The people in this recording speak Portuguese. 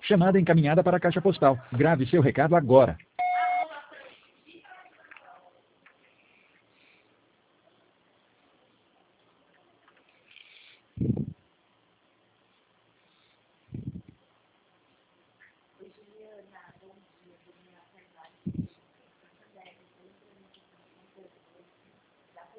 Chamada encaminhada para a caixa postal. Grave seu recado agora.